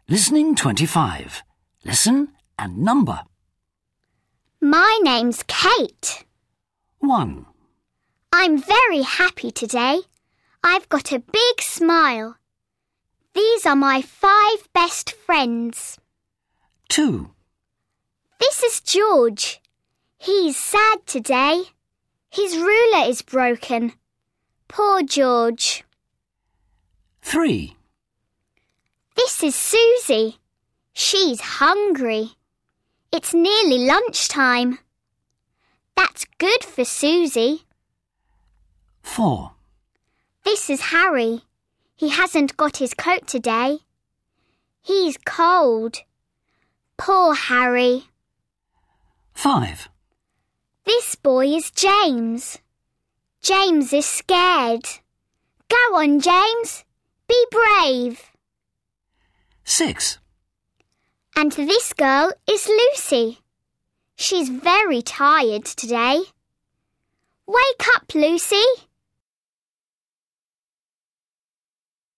Listening 25. Listen and number. My name's Kate. 1, I'm very happy today. I've got a big smile. These are my 5 best friends. 2, This is George. He's sad today. His ruler is broken. Poor George. 3, This is Susie. She's hungry. It's nearly lunchtime. That's good for Susie. 4, This is Harry. He hasn't got his coat today. He's cold. Poor Harry. 5, This boy is James. James is scared. Go on, James. Be brave. 6, And this girl is Lucy. She's very tired today. Wake up, Lucy.